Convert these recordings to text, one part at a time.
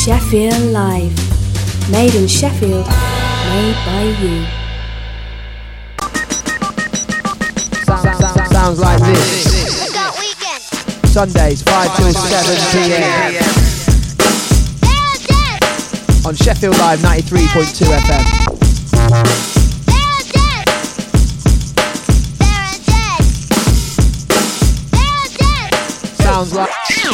Sheffield Live. Made in Sheffield, made by you. Sounds like this. Sundays 5 till 7 p.m. on Sheffield Live 93.2 FM. Sounds like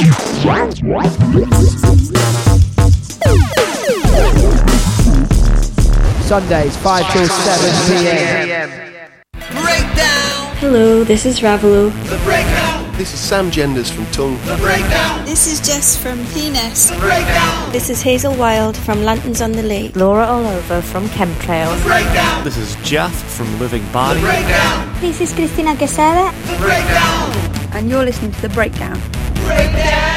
Sundays 5 till 7 p.m. Breakdown. Hello, this is Ravelo. The Breakdown. This is Sam Genders from Tongue. The Breakdown. This is Jess from Penis. The Breakdown. This is Hazel Wild from Lanterns on the Lake. Laura Allover from Chemtrails. The Breakdown. This is Jaff from Living Body. The Breakdown. This is Cristina Quesada. The Breakdown. And you're listening to The Breakdown. Breakdown.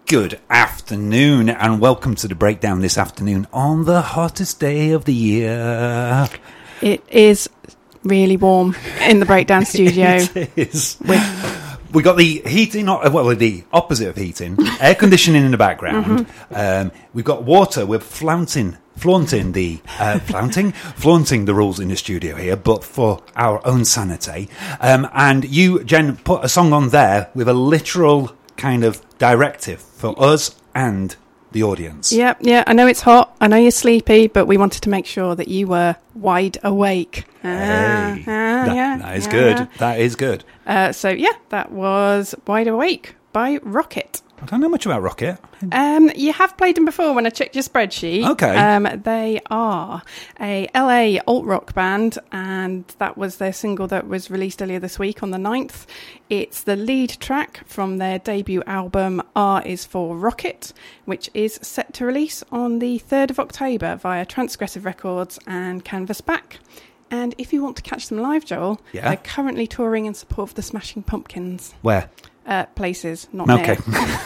Good afternoon and welcome to the breakdown this afternoon on the hottest day of the year. It is really warm in the breakdown studio. It is. We got the heating, the opposite of heating, air conditioning in the background. We've got water. We're flaunting the rules in the studio here, but for our own sanity. And you, Jen, put a song on there with a literal kind of directive for us and the audience. Yeah, I know it's hot, I know you're sleepy, but we wanted to make sure that you were wide awake. That is good. That is good. That was Wide Awake by Rocket. I don't know much about Rocket. You have played them before when I checked your spreadsheet. Okay. They are a LA alt-rock band, and that was their single that was released earlier this week on the 9th. It's the lead track from their debut album, R is for Rocket, which is set to release on the 3rd of October via Transgressive Records and Canvas Back. And if you want to catch them live, Joel, they're currently touring in support of the Smashing Pumpkins. Where? Places, not okay.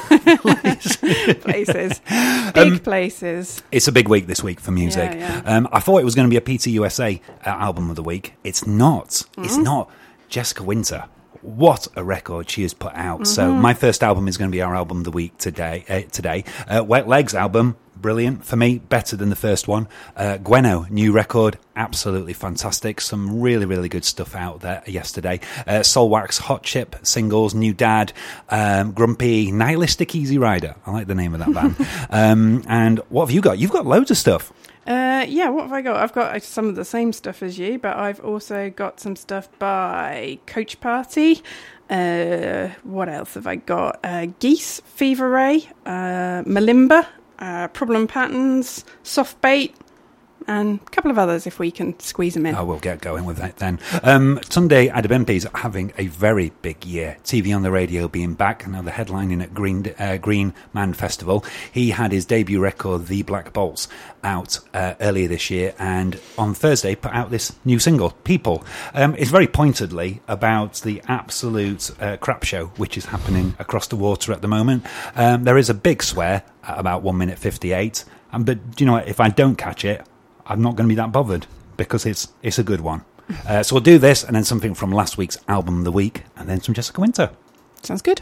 Places. Big places. It's a big week this week for music. Yeah. I thought it was going to be a PT album of the week. It's not. It's not. Jessica Winter. What a record she has put out. So my first album is going to be our album of the week today. Wet Legs album. Brilliant for me, better than the first one. Gweno, new record, absolutely fantastic. Some really, really good stuff out there yesterday. Soulwax, Hot Chip, singles, New Dad, Grumpy, Nihilistic Easy Rider. I like the name of that band. And what have you got? You've got loads of stuff. What have I got? I've got some of the same stuff as you, but I've also got some stuff by Coach Party. What else have I got? Geese, Fever Ray, Malimba. Problem Patterns, Soft Bait, and a couple of others if we can squeeze them in. Oh, we'll get going with that then. Tunde Adebimpe's having a very big year. TV on the Radio being back, now the headlining at Green Man Festival. He had his debut record, The Black Bolts, out earlier this year, and on Thursday put out this new single, People. It's very pointedly about the absolute crap show which is happening across the water at the moment. There is a big swear at about 1 minute 58, but do you know what, if I don't catch it, I'm not going to be that bothered because it's a good one. So we'll do this and then something from last week's album of the week and then some Jessica Winter. Sounds good.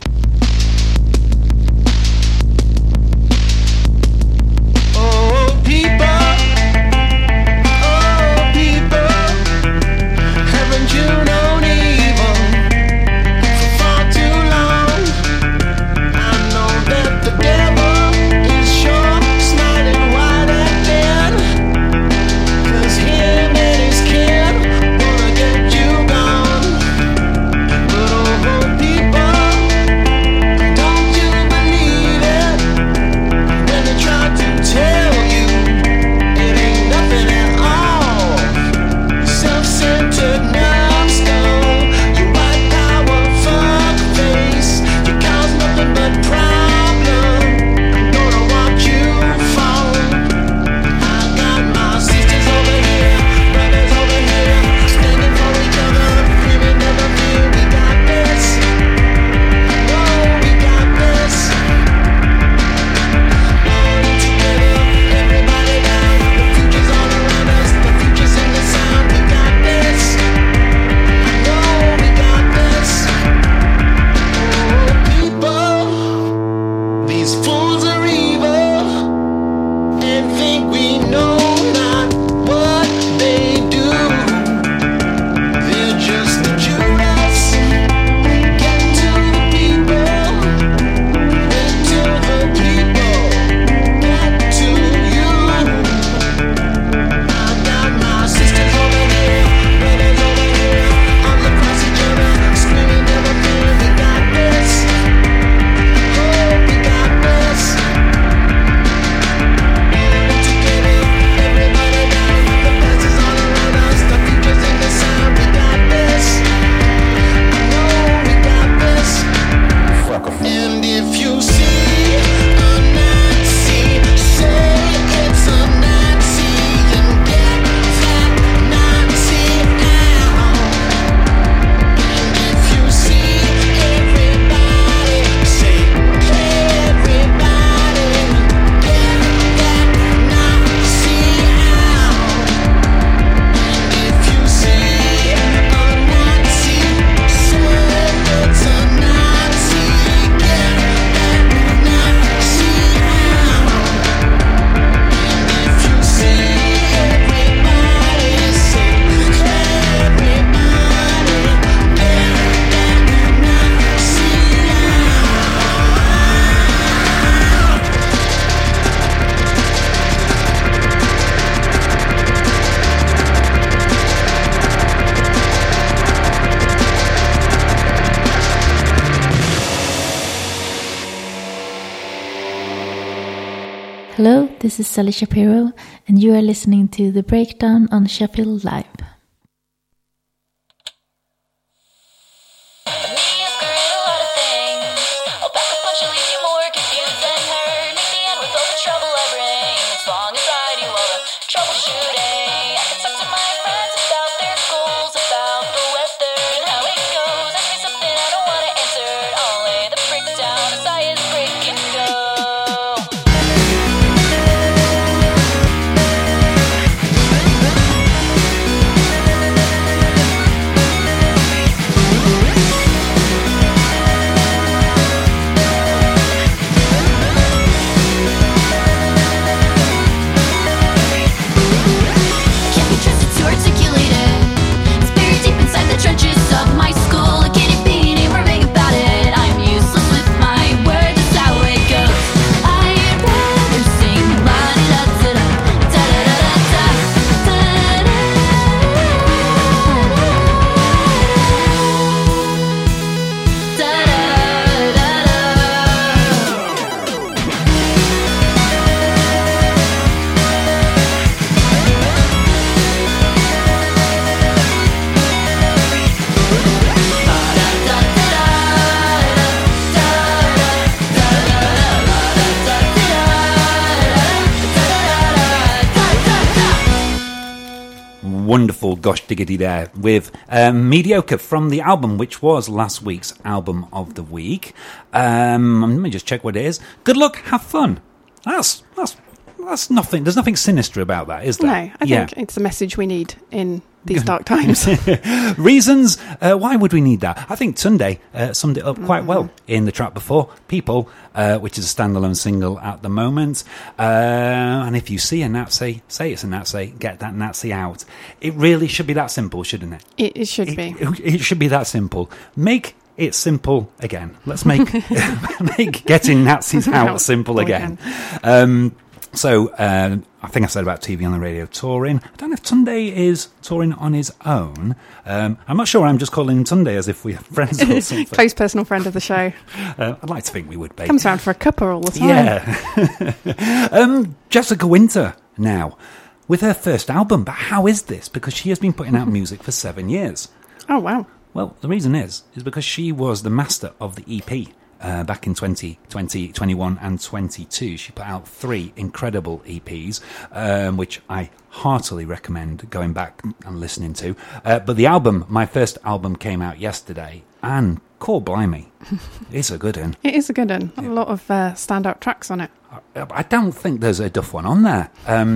Oh, people, haven't you known evil for far too long? I know that the devil is sure smiling wide at dead, 'cause him and his kid wanna get you gone. But oh, people, don't you believe it when they try to tell you this is Sally Shapiro, and you are listening to The Breakdown on Sheffield Live. Wonderful gosh diggity there with Mediocre from the album, which was last week's album of the week. Let me just check what it is. Good luck, have fun. That's nothing. There's nothing sinister about that, is there? No, I think it's the message we need in these dark times. Reasons why would we need that? I think Sunday summed it up quite well in the track before, People, which is a standalone single at the moment. And if you see a Nazi, say it's a Nazi, get that Nazi out. It really should be that simple, shouldn't it? It should be. It should be that simple. Make it simple again. Let's make getting Nazis out simple again. So, I think I said about TV on the radio touring. I don't know if Tunde is touring on his own. I'm not sure. I'm just calling him Tunde as if we're friends or something. Close personal friend of the show. I'd like to think we would be. Comes round for a cuppa all the time. Yeah. Jessica Winter now, with her first album. But how is this? Because she has been putting out music for 7 years. Oh, wow. Well, the reason is because she was the master of the EP. Back in 2020, 21 and 22, she put out 3 incredible EPs, which I heartily recommend going back and listening to. But the album, my first album, came out yesterday, and core blimey, it's a good one. It is a good one. A lot of standout tracks on it. I don't think there's a duff one on there.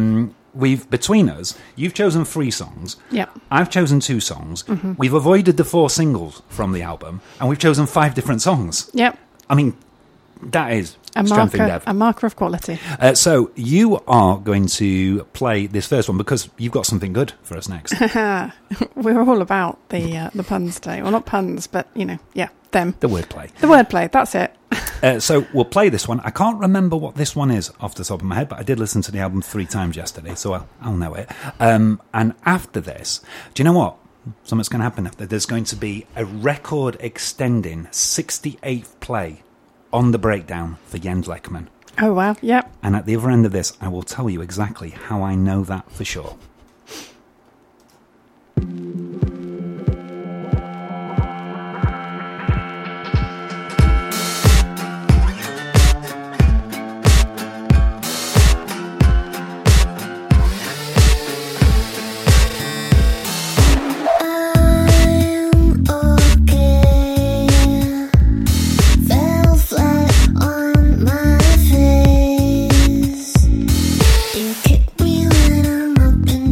Between us, you've chosen 3 songs. Yeah. I've chosen 2 songs. Mm-hmm. We've avoided the 4 singles from the album, and we've chosen 5 different songs. Yep. I mean, that is strength in depth. A marker of quality. So you are going to play this first one because you've got something good for us next. We're all about the puns today. Well, not puns, but, them. The wordplay. The wordplay, that's it. So we'll play this one. I can't remember what this one is off the top of my head, but I did listen to the album 3 times yesterday, so I'll know it. And after this, do you know what? Something's going to happen after. There's going to be a record extending 68th play on the breakdown for Jens Lekman. Oh, wow. Yep. And at the other end of this, I will tell you exactly how I know that for sure. You kick me when I'm up and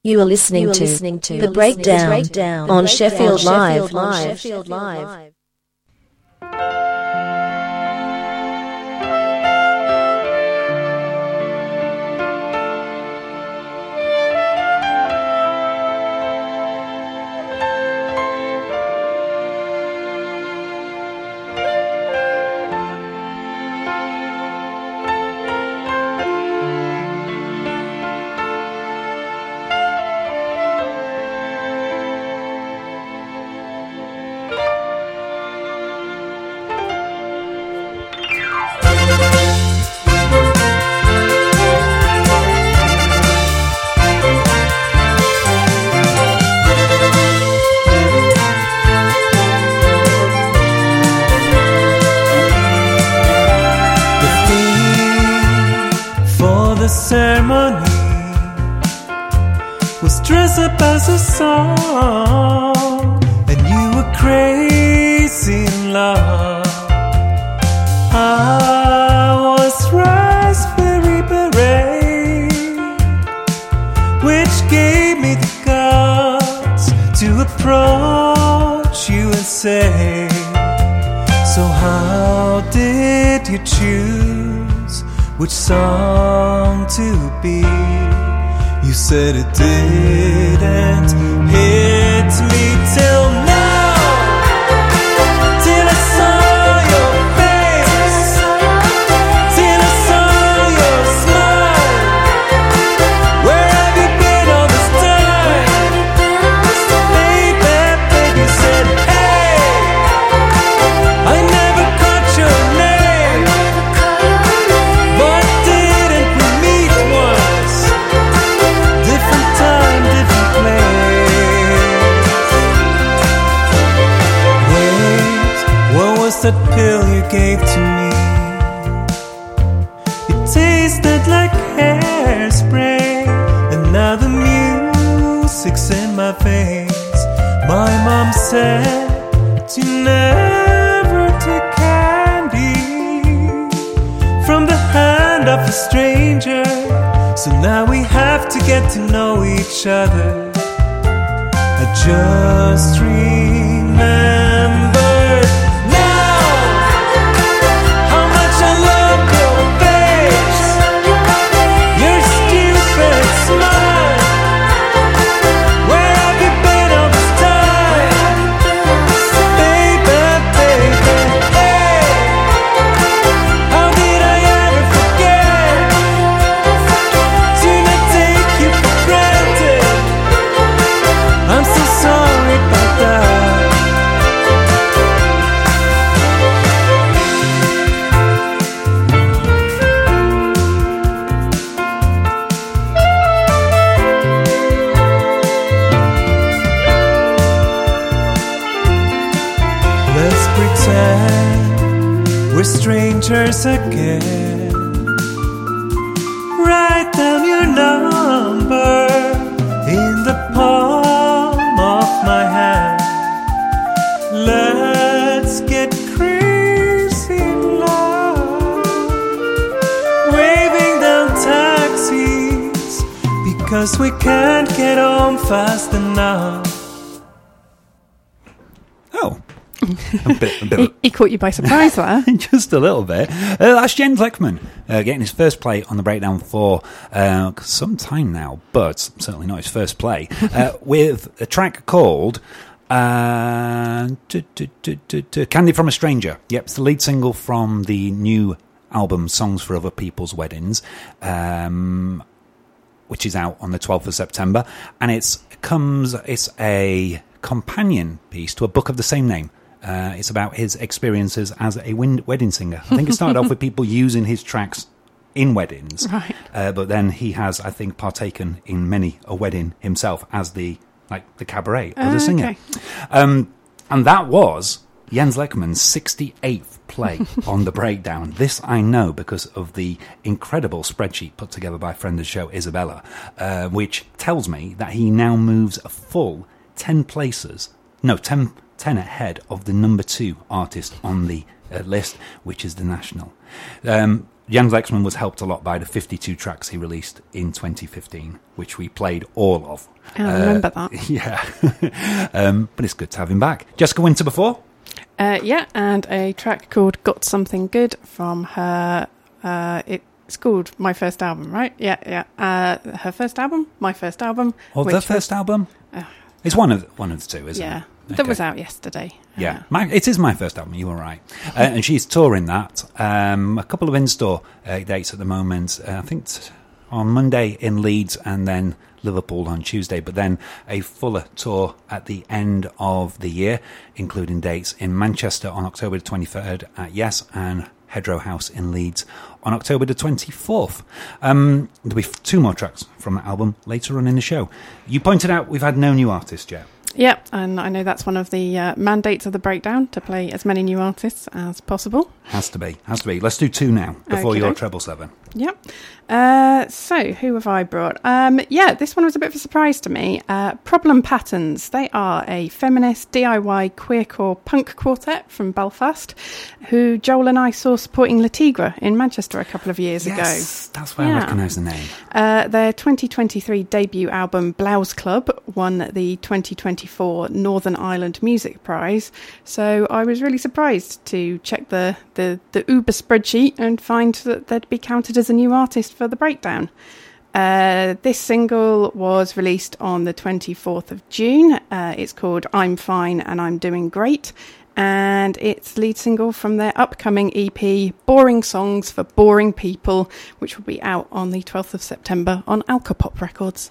You are listening to The Breakdown on Sheffield Live. The ceremony was dressed up as a song, and you were crazy in love. I was raspberry beret, which gave me the guts to approach you and say, so how did you choose which song to be? You said it didn't hit me till now, till I saw your face, till I saw your smile. Where have you been all this time? Baby, baby said, hey, I never caught your name, but didn't we meet once? Different time, different place. Wait, what was that pill you gave to me? It tasted like hairspray, and now the music's in my veins. My mom said to never take candy from the hand of a stranger. So now we have to get to know each other. I just remembered now how much I love your face, your stupid smile. Where have you been all this time? Baby, baby, hey, how did I ever forget? Do not take you for granted. I'm so sorry about that. Let's pretend we're strangers again. Write down your number in the palm of my hand. Let's get crazy in love, waving down taxis because we can't get home fast enough. Oh. A bit He caught you by surprise there. just a little bit. That's Jens Lekman getting his first play on the Breakdown for some time now, but certainly not his first play, with a track called Candy from a Stranger. Yep, it's the lead single from the new album Songs for Other People's Weddings, which is out on the 12th of September, and it's a companion piece to a book of the same name. It's about his experiences as a wedding singer. I think it started off with people using his tracks in weddings, Right. But then he has, I think, partaken in many a wedding himself as the cabaret or the singer. Okay. And that was Jens Lekman's 68th play on the Breakdown. This I know because of the incredible spreadsheet put together by friend of the show, Isabella, which tells me that he now moves a full 10 ahead of the number 2 artist on the list, which is The National. Jan Lexman was helped a lot by the 52 tracks he released in 2015, which we played all of. I remember that. Yeah. But it's good to have him back. Jessica Winter before? Yeah, and a track called Got Something Good from her... it's called My First Album, right? Yeah. Her first album? My First Album. Or the first album? It's one of the two, isn't it? Yeah. That was out yesterday. Yeah, it is my first album, you were right. And she's touring that. A couple of in-store dates at the moment. I think on Monday in Leeds and then Liverpool on Tuesday, but then a fuller tour at the end of the year, including dates in Manchester on October the 23rd at Yes and Hedgerow House in Leeds on October the 24th. There'll be 2 more tracks from that album later on in the show. You pointed out we've had no new artists yet. Yeah, and I know that's one of the mandates of the breakdown, to play as many new artists as possible. Has to be. Let's do 2 now, before your treble 7. Yep. So, who have I brought? This one was a bit of a surprise to me. Problem Patterns. They are a feminist DIY queercore punk quartet from Belfast, who Joel and I saw supporting La Tigre in Manchester a couple of years ago. Yes, that's where I recognise the name. Their 2023 debut album, Blouse Club, won the 2024 Northern Ireland Music Prize. So I was really surprised to check the Uber spreadsheet and find that they'd be counted as a new artist for the breakdown. This single was released on the 24th of June. It's called I'm Fine and I'm Doing Great, and it's lead single from their upcoming EP Boring Songs for Boring People, which will be out on the 12th of September on Alcopop Records.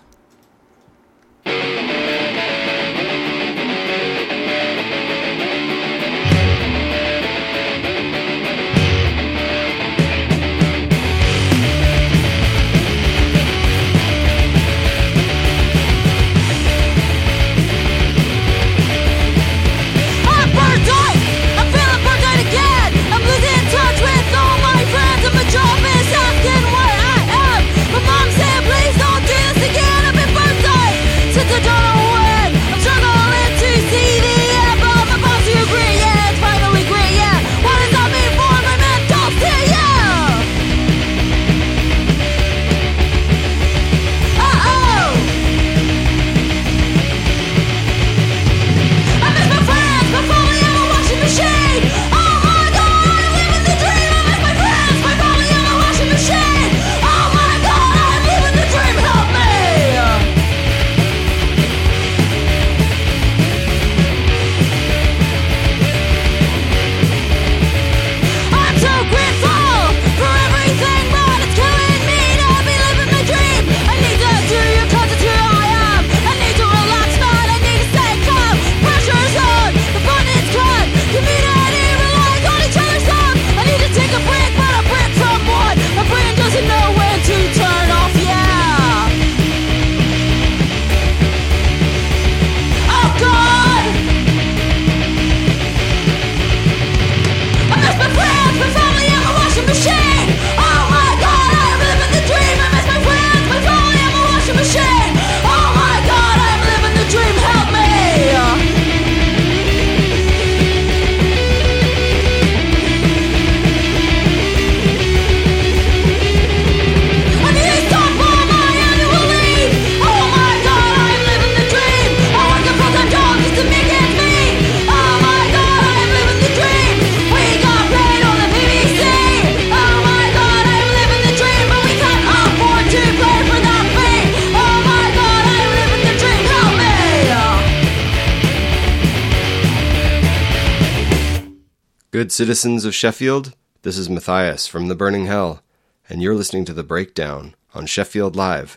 Good citizens of Sheffield, this is Matthias from The Burning Hell, and you're listening to The Breakdown on Sheffield Live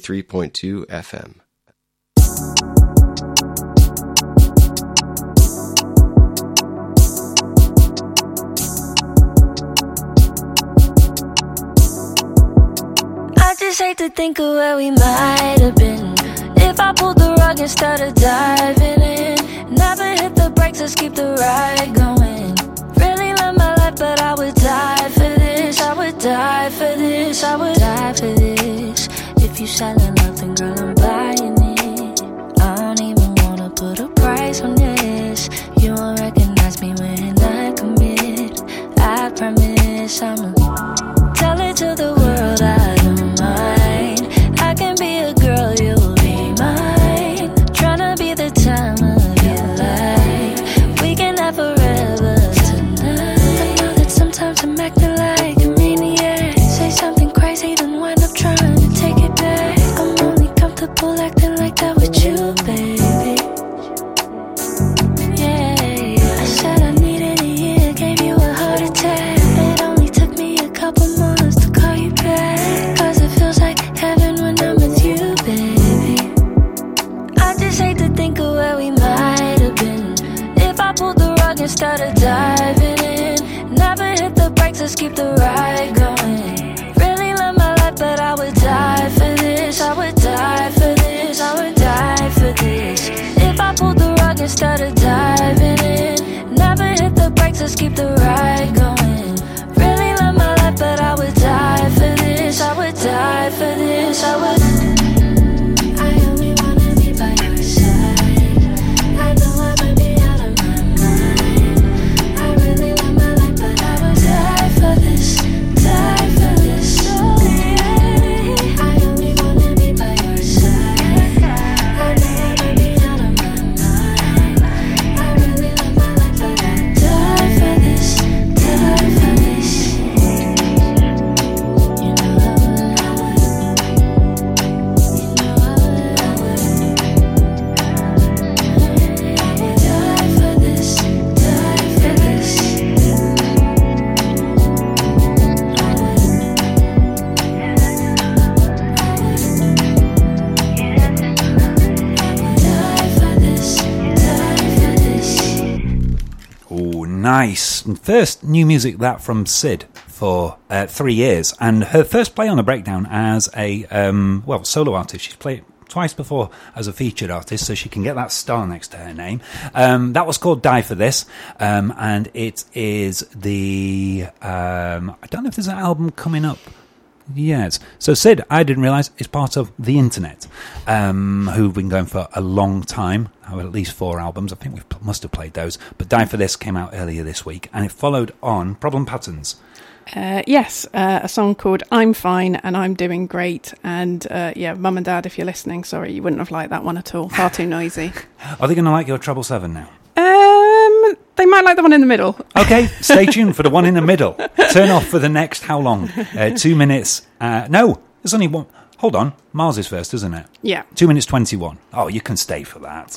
93.2 FM. I just hate to think of where we might have been if I pulled the rug instead of diving in. Never hit the brakes, let's keep the ride going. Really love my life, but I would die for this. I would die for this. I would die for this. If you selling nothing, girl, I'm buying it. I don't even wanna put a price on this. You won't recognize me when I commit. I promise I'ma tell started diving in. Never hit the brakes, let's keep the ride going. Really love my life, but I would die for this. I would die for this, I would die for this. If I pulled the rug and started diving in. Never hit the brakes, let's keep the ride going. Really love my life, but I would die for this. I would die for this, I would. I only wanna be by your side. I know I might be out of my mind. I really love my life, but I would die for this. Die for this, oh yeah. I only wanna be by your side. I know I might be out of my mind. I really love my life, but I'd die for this. Die for this. You know I would. You know I would. I would die for this. Die for this. Oh, nice. And first new music that from Sid for 3 years, and her first play on the breakdown as a solo artist. She's played twice before as a featured artist, so she can get that star next to her name. That was called Die For This, and it is the I don't know if there's an album coming up. Yes. So Sid, I didn't realise, is part of The Internet, who've been going for a long time, have at least 4 albums. I think we must have played those. But Die For This came out earlier this week, and it followed on Problem Patterns. Yes, a song called I'm Fine and I'm Doing Great. And yeah, Mum and Dad, if you're listening, sorry, you wouldn't have liked that one at all. Far too noisy. Are they going to like your Treble 7 now? They might like the one in the middle. Okay, stay tuned for the one in the middle. Turn off for the next how long? 2 minutes. No, there's only one. Hold on. Mars is first, isn't it? Yeah. 2 minutes 21. Oh, you can stay for that.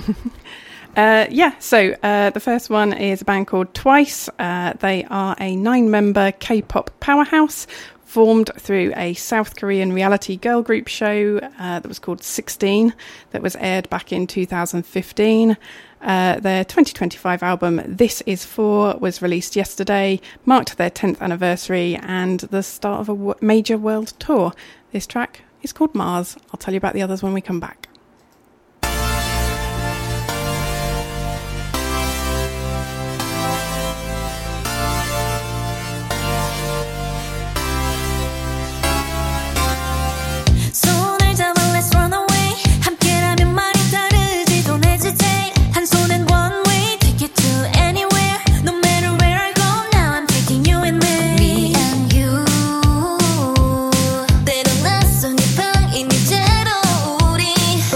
So the first one is a band called Twice. They are a 9-member K-pop powerhouse formed through a South Korean reality girl group show that was called 16, that was aired back in 2015. Their 2025 album, This Is For, was released yesterday, marked their 10th anniversary and the start of a major world tour. This track is called Mars. I'll tell you about the others when we come back. 때론 낯선 이 방 이미 제로 우리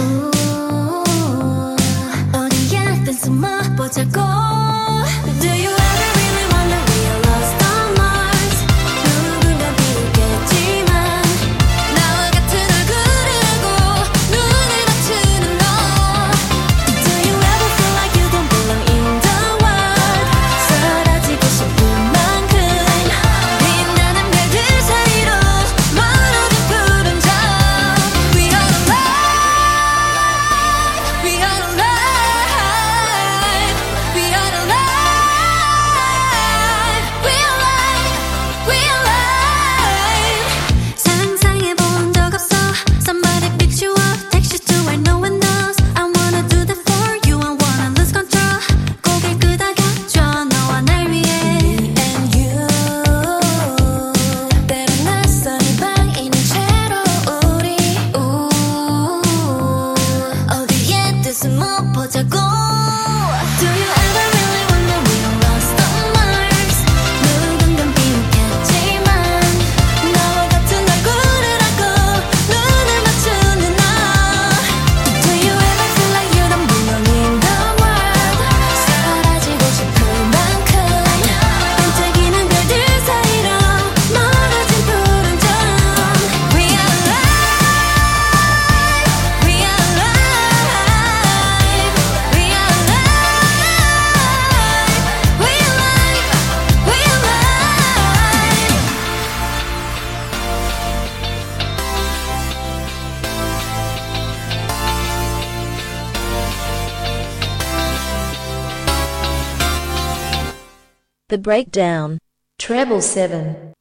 The Breakdown. Treble 7.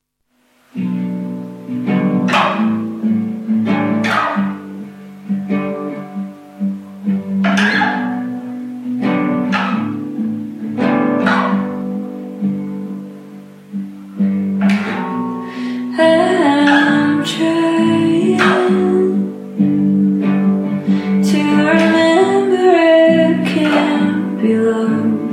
I'm trying to remember it can't be loved.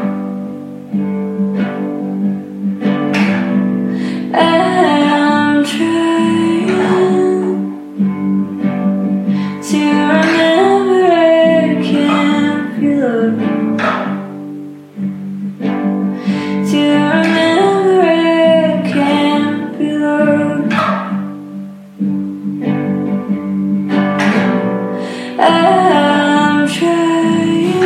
I'm trying to remember it can't be loved. To remember it can't be loved. I'm trying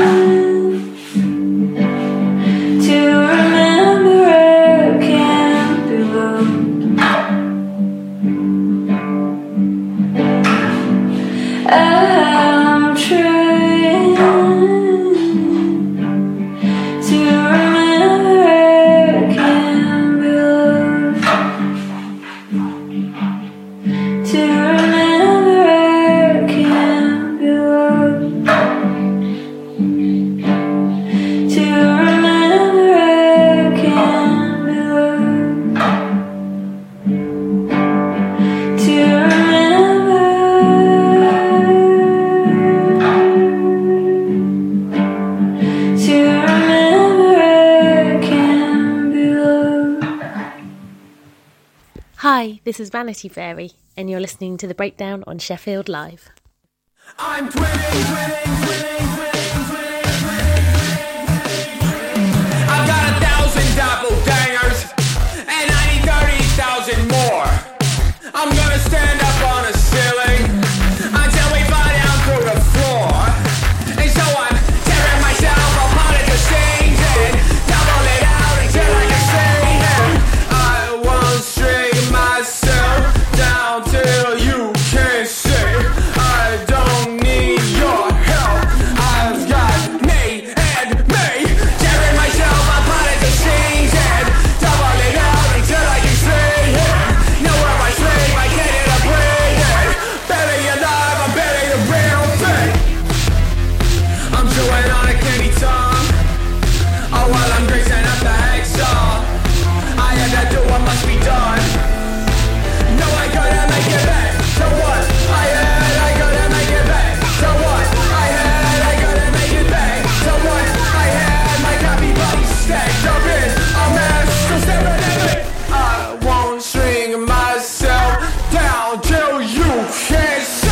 to remember it can't be loved. I'm trying to remember it can't be loved. To remember it can't be loved. To remember it can't be loved. To remember. To remember it can't be loved. Hi, this is Vanity Fairy, and you're listening to The Breakdown on Sheffield Live. I'm twinning. I've got 1,000 doppelgangers, and I need 30,000 more. I'm gonna stand up on a ceiling until we fall down through the floor. And so I'm tearing myself apart at the seams and double it out until I can see it. I won't string myself down till you can't see. I don't need your help. I've got me and me, tearing myself apart at the seams and double it out until I can see it. Know where I sleep, I get it, I'm breathing. Barely alive, I'm barely the real thing. I'm chewing on a candy tongue, oh, while I'm greasing up the hacksaw. I had to do what must be done. No, I couldn't make it back. So what? I couldn't make it back. So what? I couldn't make it back. So what? I had my copy buddy stacked up in a mess. So staring at me. I won't string myself down till you can't see.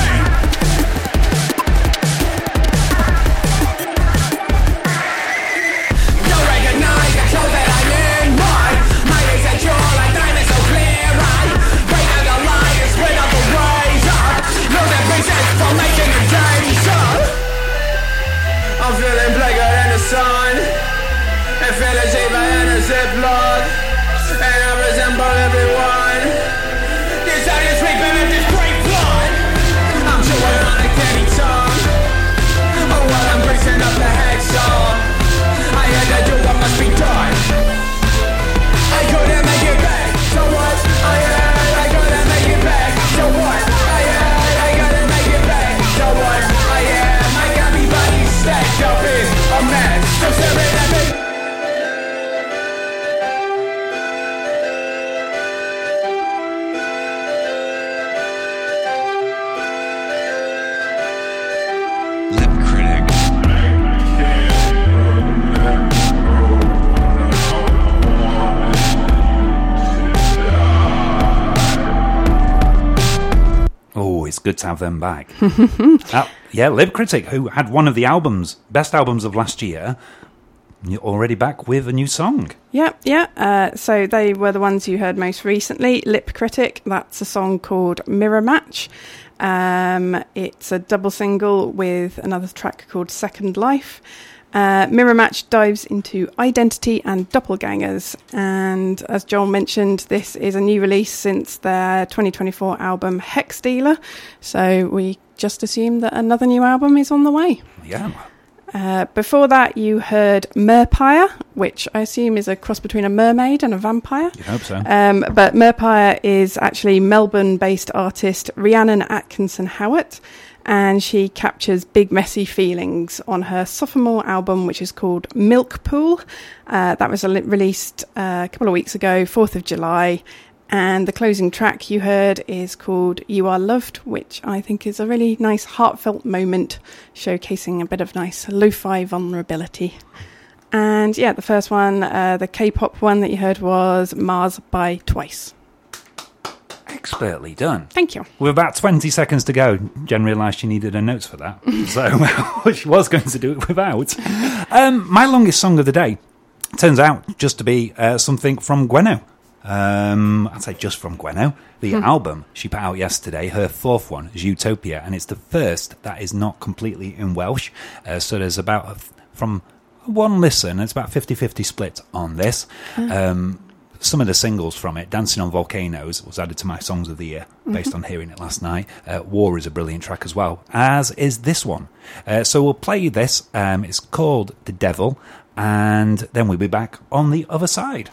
You recognize the clothes that I'm in. My days are pure like diamonds so clear. I break out the line and split up the razor. Know that pieces for making the days up. I'm feeling blacker than the sun, and feeling cheaper than a Ziploc, and I resemble everyone. This how you sleeping with this great blood. I'm chewing on a candy tongue, oh, while I'm greasing up the hacksaw. I had to do what must be done. I couldn't make it back. So what? I couldn't make it back. So what? I couldn't make it back. So what? I got me body stacked up in a mess. So staring at me. Lip critic. Oh, it's good to have them back. Yeah, Lip Critic, who had one of the best albums of last year, you're already back with a new song. Yeah. So they were the ones you heard most recently. Lip Critic, that's a song called Mirror Match. It's a double single with another track called Second Life. Mirror Match dives into identity and doppelgangers, and as Joel mentioned, this is a new release since their 2024 album Hex Dealer, so we just assume that another new album is on the way. Yeah. Before that, you heard Merpire, which I assume is a cross between a mermaid and a vampire. You hope so. But Merpire is actually Melbourne-based artist Rhiannon Atkinson Howard, and she captures big, messy feelings on her sophomore album, which is called Milk Pool. That was released a couple of weeks ago, 4th of July. And the closing track you heard is called You Are Loved, which I think is a really nice heartfelt moment, showcasing a bit of nice lo-fi vulnerability. And yeah, the first one, the K-pop one that you heard was Mars by Twice. Expertly done. Thank you. With about 20 seconds to go, Jen realised she needed her notes for that. So she was going to do it without. My longest song of the day turns out just to be something from Gwenno. I'd say just from Gwenno. The album she put out yesterday, her fourth one, is Utopia, and it's the first that is not completely in Welsh. So there's about, from one listen, it's about 50-50 split on this. Some of the singles from it, Dancing on Volcanoes, was added to my Songs of the Year, based on hearing it last night. War is a brilliant track as well, as is this one. So we'll play this. It's called The Devil, and then we'll be back on the other side.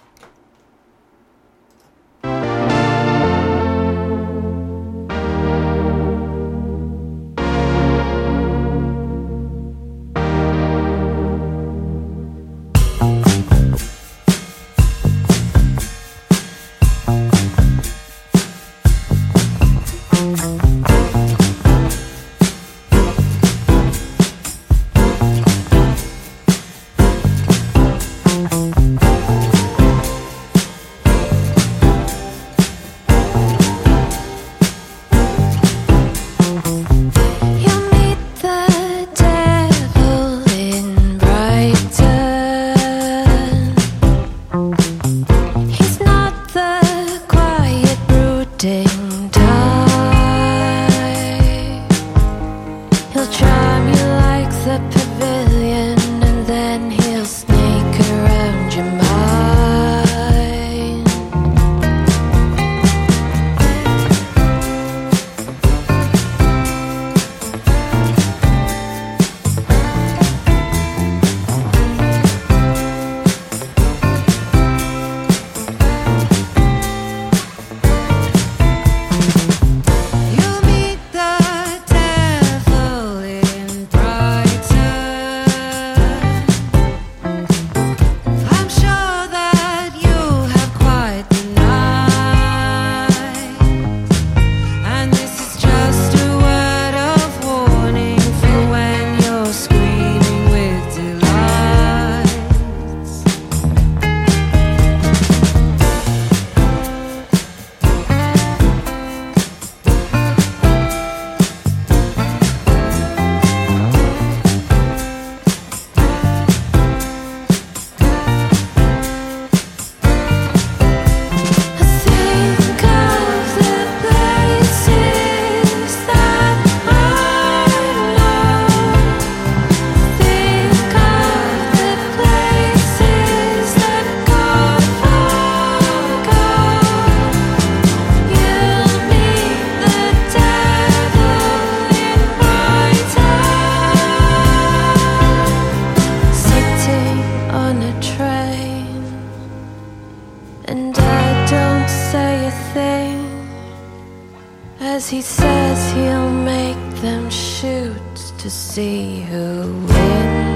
As he says he'll make them shoot to see who wins.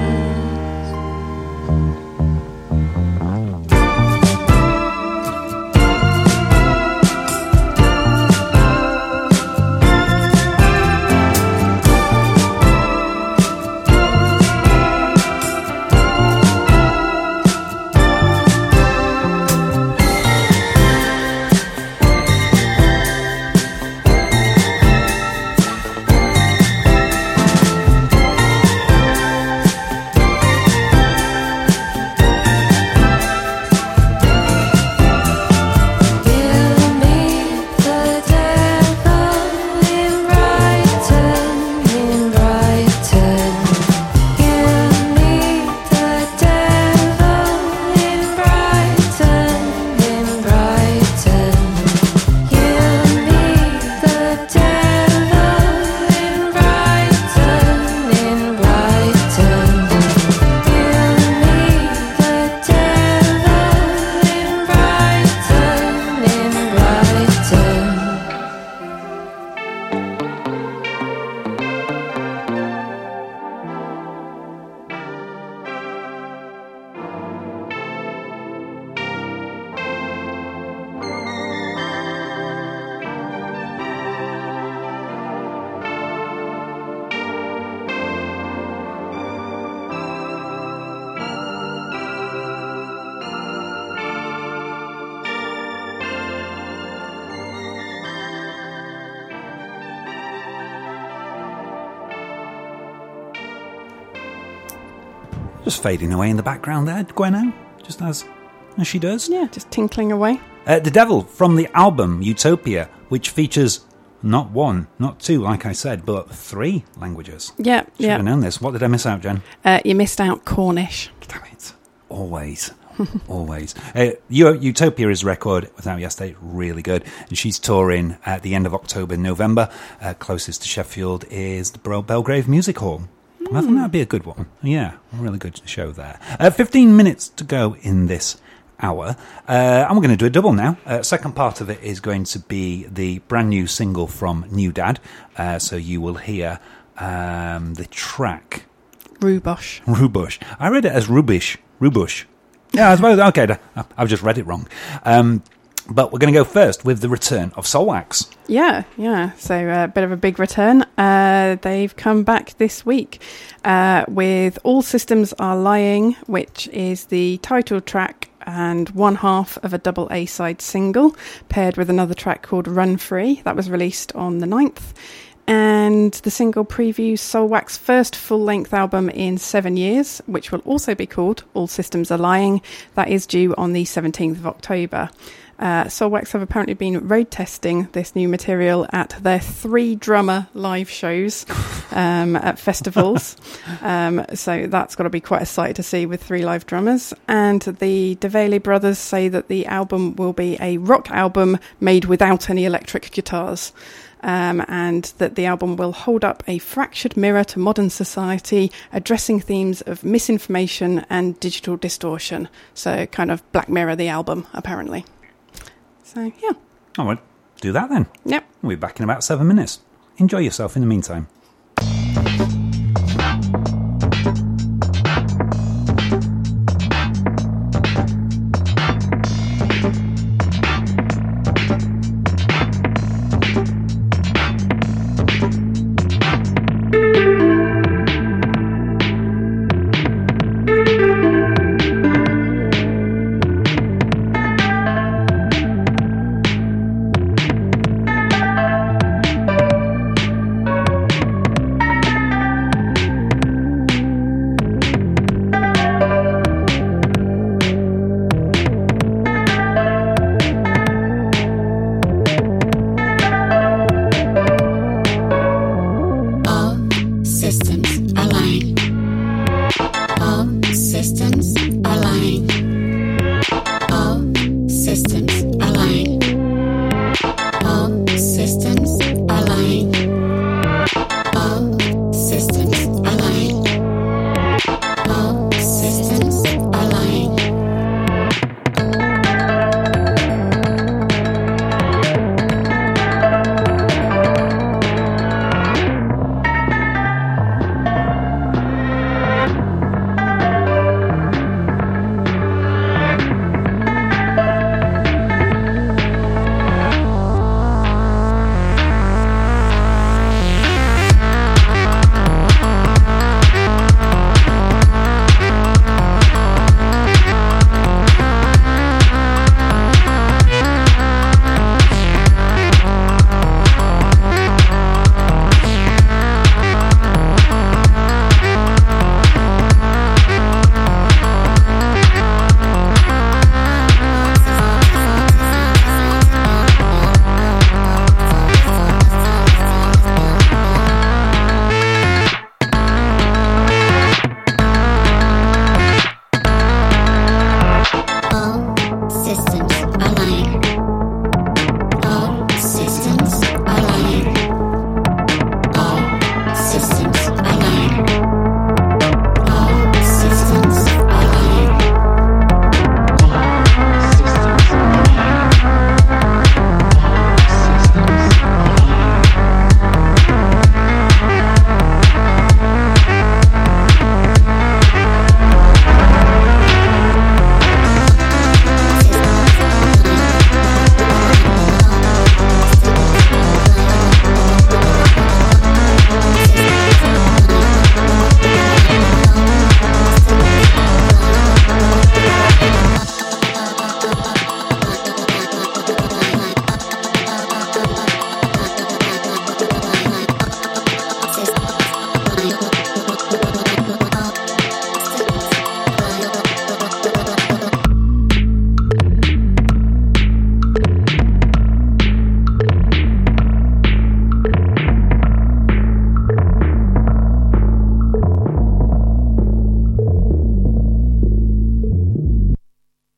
Just fading away in the background there, Gwenno, just as she does. Yeah, just tinkling away. The Devil from the album Utopia, which features not one, not two, like I said, but 3 languages. Yeah, Should have known this. What did I miss out, Jen? You missed out Cornish. Damn it. Always. Always. Utopia is a record without yesterday, really good. And she's touring at the end of October, November. Closest to Sheffield is the Belgrave Music Hall. I think that'd be a good one. Yeah, a really good show there. 15 minutes to go in this hour. And we're going to do a double now. Second part of it is going to be the brand new single from New Dad. So you will hear the track. Rubush. I read it as Rubush. Yeah, I suppose. Okay, I've just read it wrong. But we're going to go first with the return of Soulwax. Yeah. So a bit of a big return. They've come back this week with All Systems Are Lying, which is the title track and one half of a double A-side single, paired with another track called Run Free. That was released on the 9th. And the single previews Soulwax's first full-length album in 7 years, which will also be called All Systems Are Lying. That is due on the 17th of October. Soulwax have apparently been road testing this new material at their 3-drummer live shows at festivals. So that's got to be quite a sight to see with 3 live drummers. And the DeValey brothers say that the album will be a rock album made without any electric guitars. And that the album will hold up a fractured mirror to modern society, addressing themes of misinformation and digital distortion. So kind of Black Mirror, the album, apparently. So, yeah. All right, do that then. Yep. We'll be back in about 7 minutes. Enjoy yourself in the meantime.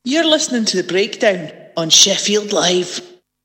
You're listening to The Breakdown on Sheffield Live.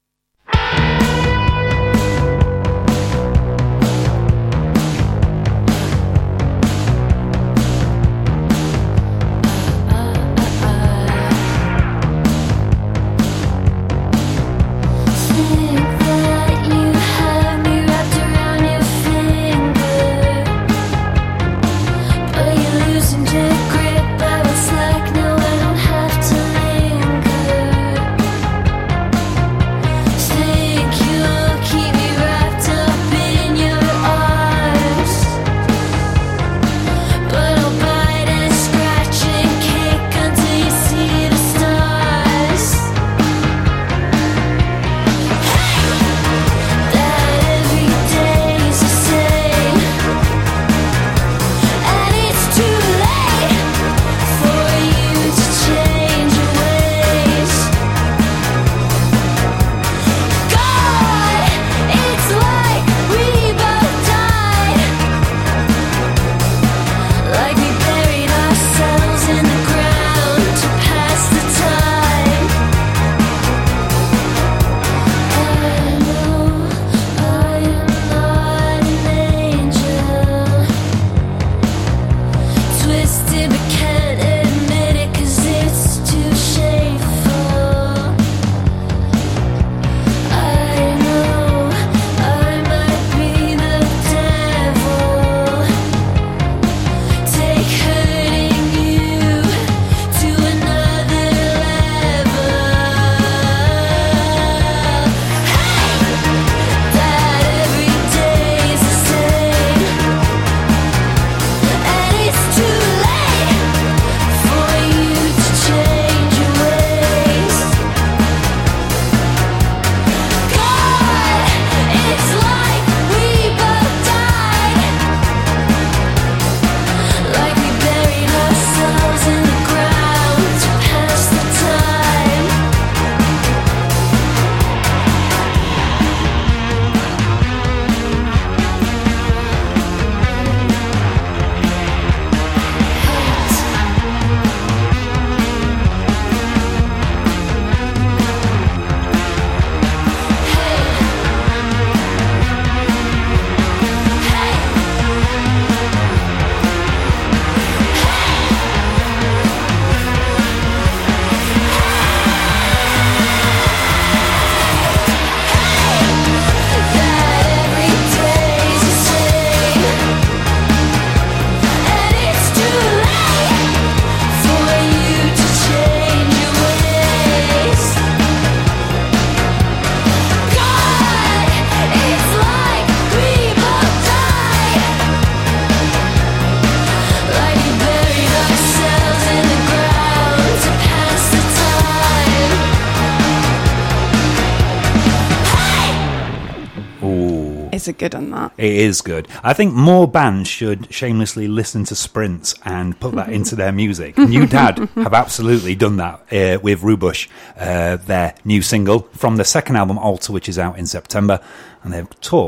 It's a good one, that. It is good. I think more bands should shamelessly listen to Sprints and put that into their music. New Dad have absolutely done that with Rubush, their new single from the second album, Alter, which is out in September. And their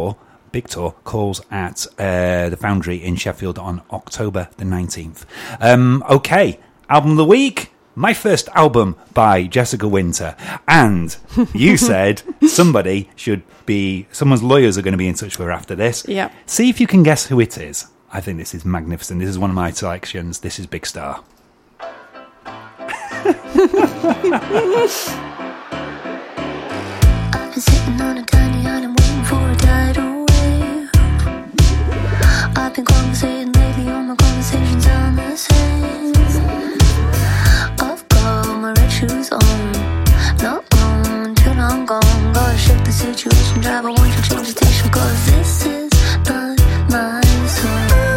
big tour, calls at the Foundry in Sheffield on October the 19th. Okay, album of the week. My first album by Jessica Winter. And you said someone's lawyers are going to be in touch with her after this. Yeah. See if you can guess who it is. I think this is magnificent. This is one of my selections. This is Big Star. I've been sitting on a tiny island waiting for a tidal wave. I've been conversating lately, all my conversations are the same. I've got my red shoes on, not long until I'm gone. Gotta shift the situation, drive, I want you to change the station, cause this is not my song.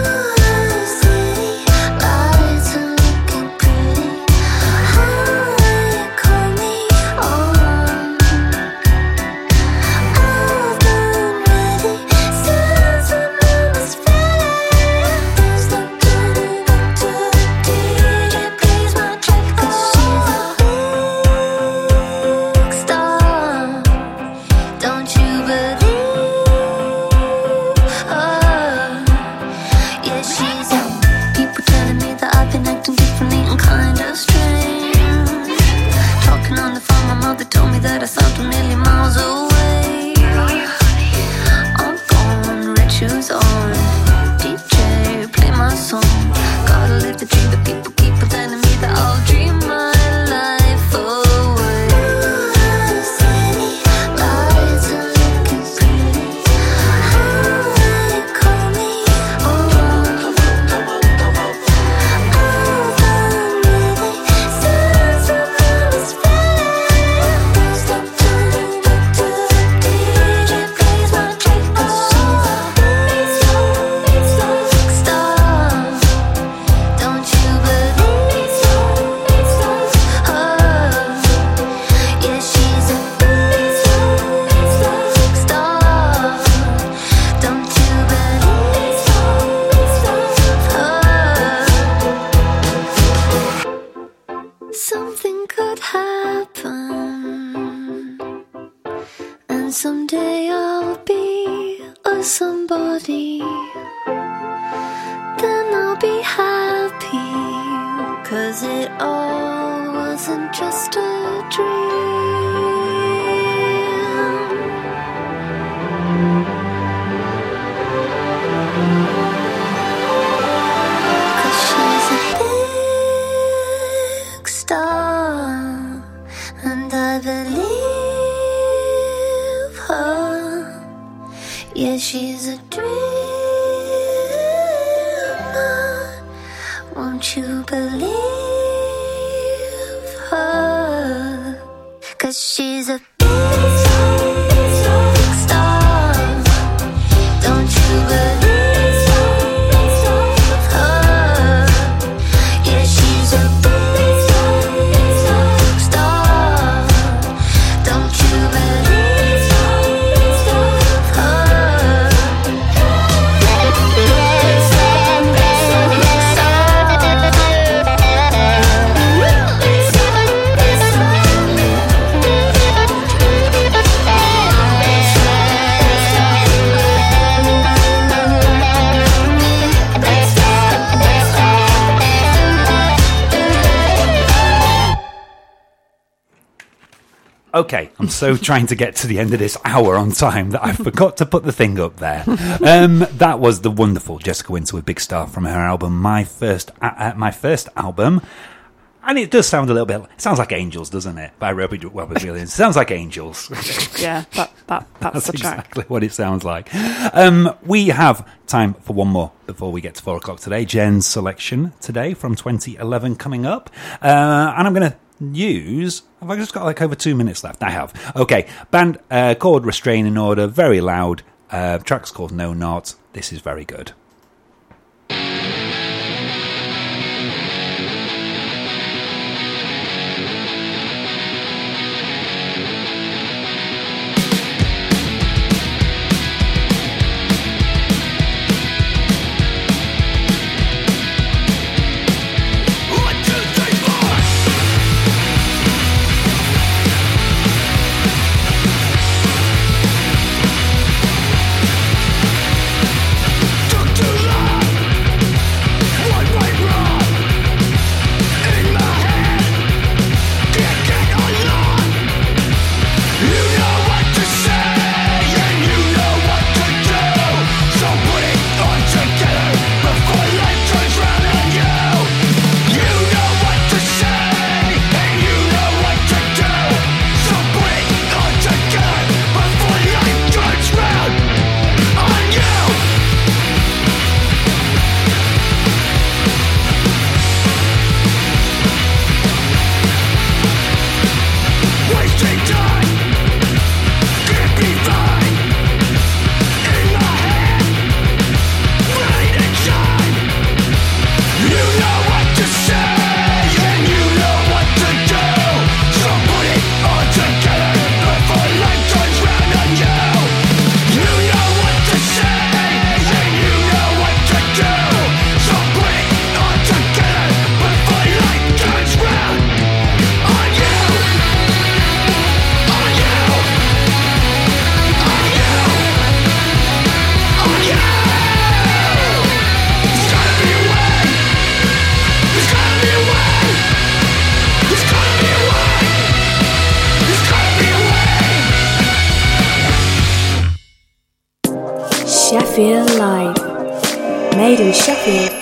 the dream, but people keep pretending me that I'll dream my life away. The city lights are looking pretty. How they call me around. All the really sounds of promise fade. Stop turning up to the DJ, plays my track. Don't you believe her? Yeah, she's a star. Don't you believe her? Something could happen, and someday I'll be a somebody. Then I'll be happy, 'cause it all wasn't just a dream. 'Cause she's a big star, and I believe her. Yeah, she's a dreamer. Won't you believe her? 'Cause she's a big star. Don't you believe her? Yeah, she's a big star. Don't you believe her? Okay, I'm so trying to get to the end of this hour on time that I forgot to put the thing up there. That was the wonderful Jessica Winter with Big Star from her album, my first album. And it does sound a little bit, it sounds like Angels, doesn't it? By Robbie Williams. It sounds like Angels. Yeah, that's the track. Exactly what it sounds like. We have time for one more before we get to 4 o'clock today. Jen's selection today from 2011 coming up. And I'm going to have I just got like over 2 minutes left? I have. Okay, band called Restraining Order, very loud. Track's called No Not. This is very good. Sheffield Live. Made in Sheffield